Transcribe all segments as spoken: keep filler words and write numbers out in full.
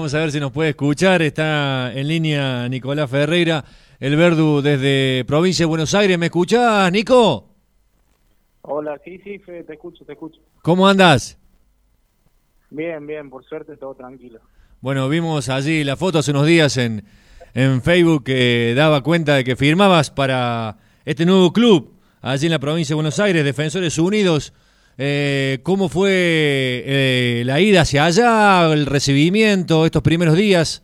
Vamos a ver si nos puede escuchar. Está en línea Nicolás Ferreira, el Verdu desde provincia de Buenos Aires. ¿Me escuchás, Nico? Hola, sí, sí, Fede, te escucho, te escucho. ¿Cómo andás? Bien, bien, por suerte todo tranquilo. Bueno, vimos allí la foto hace unos días en, en Facebook que daba cuenta de que firmabas para este nuevo club allí en la provincia de Buenos Aires, Defensores Unidos. Eh, ¿Cómo fue eh, la ida hacia allá, el recibimiento, estos primeros días?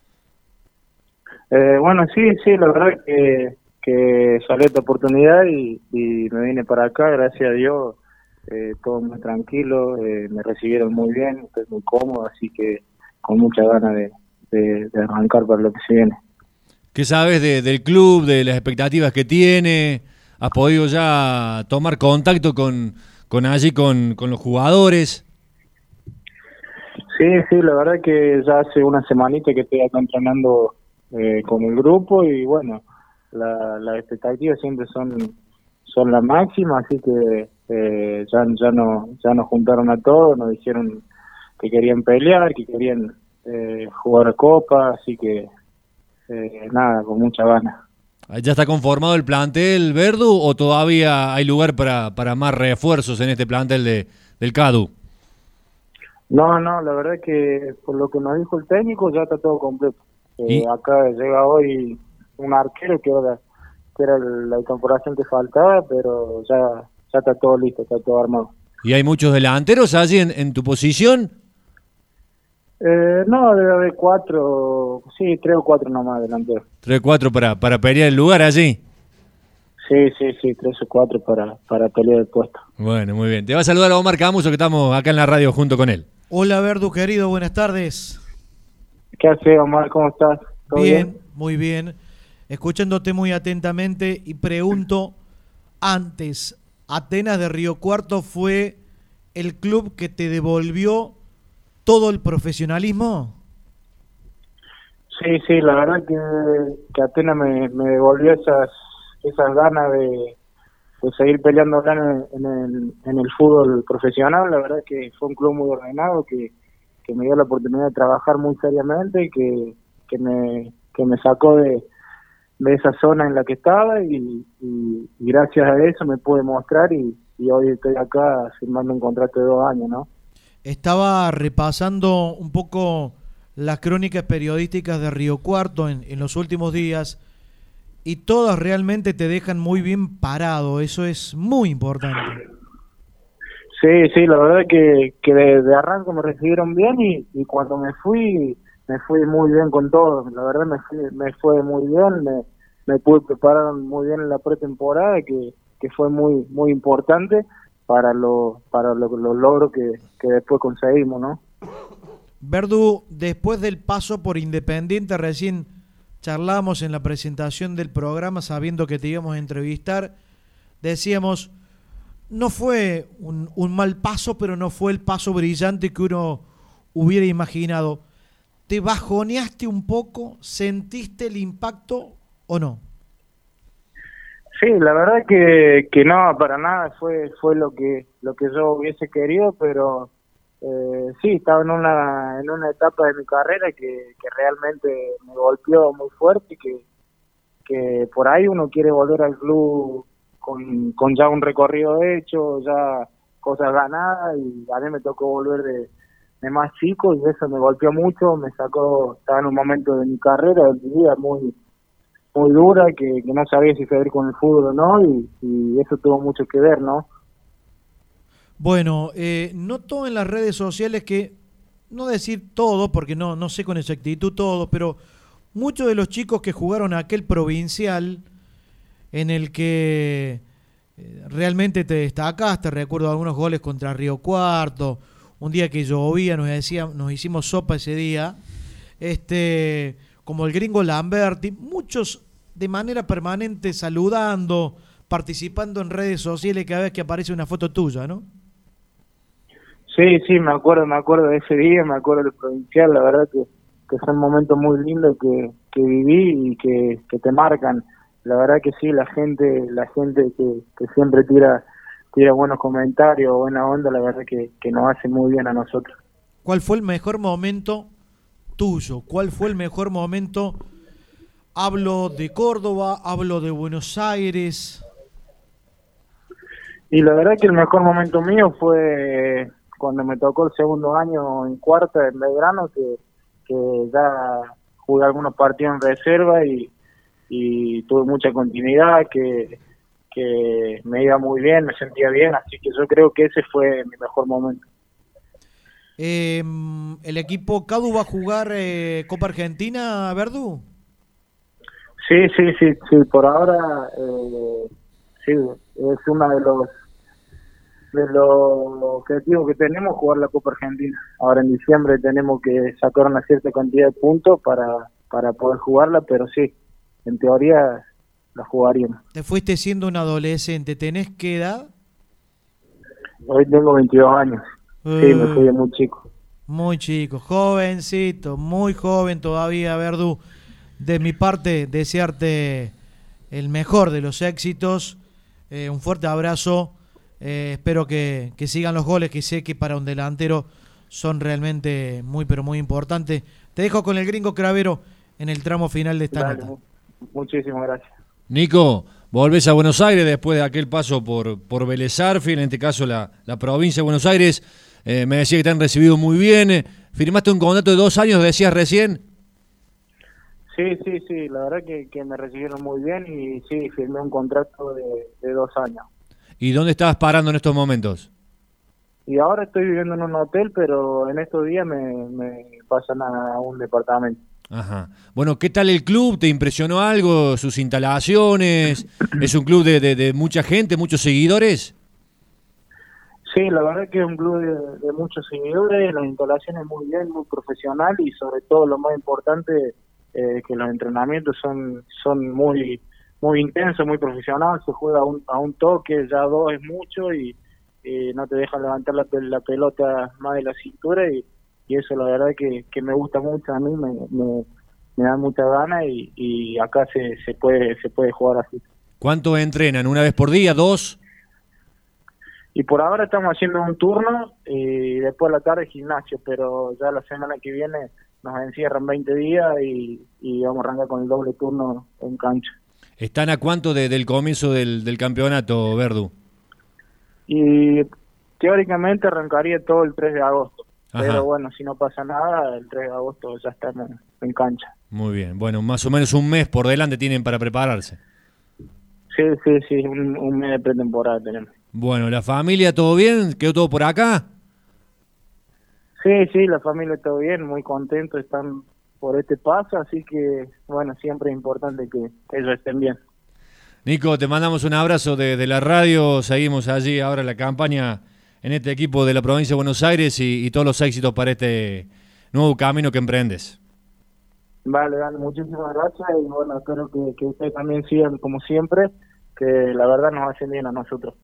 Eh, bueno, sí, sí, la verdad que, que salió esta oportunidad y, y me vine para acá, gracias a Dios, eh, todo muy tranquilo, eh, me recibieron muy bien, estoy muy cómodo, así que con mucha ganas de, de, de arrancar para lo que se viene. ¿Qué sabes de, del club, de las expectativas que tiene? ¿Has podido ya tomar contacto con, con allí, con, con los jugadores? Sí, sí, la verdad que ya hace una semanita que estoy acá entrenando eh, con el grupo y bueno, la, las expectativas siempre son son las máximas, así que eh, ya ya no ya nos juntaron a todos, nos dijeron que querían pelear, que querían eh, jugar a Copa, así que eh, nada, con mucha ganas. ¿Ya está conformado el plantel Verdu o todavía hay lugar para, para más refuerzos en este plantel de, del CADU? No, no, la verdad que por lo que nos dijo el técnico ya está todo completo. Eh, ¿Y? acá llega hoy un arquero que era, que era la incorporación que faltaba, pero ya, ya está todo listo, está todo armado. ¿Y hay muchos delanteros allí en, en tu posición? Eh, no, debe haber cuatro, sí, tres o cuatro nomás delanteros. Tres, cuatro para, para pelear el lugar allí. Sí, sí, sí, tres o cuatro para, para pelear el puesto. Bueno, muy bien. Te va a saludar a Omar Camuso, que estamos acá en la radio junto con él. Hola, Verdu, querido, buenas tardes. ¿Qué haces, Omar? ¿Cómo estás? ¿Todo Bien, bien? muy bien. Escuchándote muy atentamente y pregunto, antes, ¿Atenas de Río Cuarto fue el club que te devolvió todo el profesionalismo? Sí, sí, la verdad que, que Atenas me, me devolvió esas, esas ganas de, de seguir peleando acá en, en, el, en el fútbol profesional. La verdad que fue un club muy ordenado, que, que me dio la oportunidad de trabajar muy seriamente y que, que, me, que me sacó de, de esa zona en la que estaba y, y, y gracias a eso me pude mostrar y, y hoy estoy acá firmando un contrato de dos años, ¿no? Estaba repasando un poco las crónicas periodísticas de Río Cuarto en, en los últimos días y todas realmente te dejan muy bien parado, eso es muy importante. Sí, sí, la verdad que, que de, de arranque me recibieron bien y, y cuando me fui, me fui muy bien con todo. La verdad me, fui, me fue muy bien, me, me pude preparar muy bien en la pretemporada, que, que fue muy muy importante para lo, para lo, los logros que, que después conseguimos, ¿no? Verdu, después del paso por Independiente, recién charlamos en la presentación del programa sabiendo que te íbamos a entrevistar, decíamos, no fue un, un mal paso, pero no fue el paso brillante que uno hubiera imaginado. ¿Te bajoneaste un poco? ¿Sentiste el impacto o no? Sí, la verdad que, que no, para nada, fue fue lo que lo que yo hubiese querido, pero eh, sí, estaba en una en una etapa de mi carrera que, que realmente me golpeó muy fuerte y que, que por ahí uno quiere volver al club con, con ya un recorrido hecho, ya cosas ganadas, y a mí me tocó volver de, de más chico y eso me golpeó mucho, me sacó, estaba en un momento de mi carrera, de mi vida muy muy dura, que, que no sabía si seguir con el fútbol o no, y, y eso tuvo mucho que ver, ¿no? Bueno, eh, noto en las redes sociales que, no decir todo, porque no, no sé con exactitud todo, pero muchos de los chicos que jugaron aquel provincial en el que eh, realmente te destacaste, recuerdo algunos goles contra Río Cuarto, un día que llovía, nos, decía, nos hicimos sopa ese día, este, como el gringo Lamberti, muchos de manera permanente saludando, participando en redes sociales cada vez que aparece una foto tuya, ¿no? Sí, sí, me acuerdo, me acuerdo de ese día, me acuerdo del provincial, la verdad que, que son momentos muy lindos que, que viví y que, que te marcan. La verdad que sí, la gente, la gente que, que siempre tira, tira buenos comentarios, buena onda, la verdad que, que nos hace muy bien a nosotros. ¿Cuál fue el mejor momento tuyo. ¿Cuál fue el mejor momento? Hablo de Córdoba, hablo de Buenos Aires. Y la verdad que el mejor momento mío fue cuando me tocó el segundo año en cuarta en Belgrano, que, que ya jugué algunos partidos en reserva y, y tuve mucha continuidad, que, que me iba muy bien, me sentía bien, así que yo creo que ese fue mi mejor momento. Eh, ¿El equipo Cadu va a jugar eh, Copa Argentina, Verdu? Sí, sí, sí, sí, por ahora eh, sí, es uno de los de los objetivos que tenemos, jugar la Copa Argentina. Ahora en diciembre tenemos que sacar una cierta cantidad de puntos para, para poder jugarla, pero sí, en teoría la jugaríamos. Te fuiste siendo un adolescente, ¿tenés qué edad? Hoy tengo veintidós años, uh, sí, me fui de muy chico. Muy chico, jovencito, muy joven todavía, Verdu. De mi parte, desearte el mejor de los éxitos, eh, un fuerte abrazo. Eh, espero que, que sigan los goles, que sé que para un delantero son realmente muy, pero muy importantes. Te dejo con el Gringo Cravero en el tramo final de esta Dale, nota. Muchísimas gracias. Nico, volvés a Buenos Aires después de aquel paso por, por Vélez Sarsfield, en este caso la, la provincia de Buenos Aires. Eh, me decía que te han recibido muy bien. ¿Firmaste un contrato de dos años, decías recién? Sí, sí, sí, la verdad que, que me recibieron muy bien y sí, firmé un contrato de, de dos años. ¿Y dónde estabas parando en estos momentos? Y ahora estoy viviendo en un hotel, pero en estos días me, me pasan a un departamento. Ajá. Bueno, ¿qué tal el club? ¿Te impresionó algo? ¿Sus instalaciones? ¿Es un club de, de, de mucha gente, muchos seguidores? Sí, la verdad que es un club de, de muchos seguidores, las instalaciones muy bien, muy profesional y sobre todo lo más importante, eh, que los entrenamientos son, son muy... muy intenso, muy profesional, se juega a un, a un toque, ya dos es mucho y, y no te dejan levantar la, la pelota más de la cintura y, y eso la verdad que, que me gusta mucho a mí, me, me, me da mucha gana y, y acá se, se puede se puede jugar así. ¿Cuánto entrenan? ¿Una vez por día? ¿Dos? Y por ahora estamos haciendo un turno y después a la tarde gimnasio, pero ya la semana que viene nos encierran veinte días y, y vamos a arrancar con el doble turno en cancha. ¿Están a cuánto de, del comienzo del, del campeonato, Verdu? Y teóricamente arrancaría todo el tres de agosto. Ajá. Pero bueno, si no pasa nada, el tres de agosto ya estamos en cancha. Muy bien. Bueno, más o menos un mes por delante tienen para prepararse. Sí, sí, sí, un, un mes de pretemporada tenemos. Bueno, ¿la familia todo bien? ¿Quedó todo por acá? Sí, sí, la familia todo bien, muy contentos, están por este paso, así que, bueno, siempre es importante que ellos estén bien. Nico, te mandamos un abrazo de, de la radio, seguimos allí ahora la campaña en este equipo de la provincia de Buenos Aires y, y todos los éxitos para este nuevo camino que emprendes. Vale, vale, muchísimas gracias y bueno, espero que, que ustedes también sigan como siempre, que la verdad nos hacen bien a nosotros.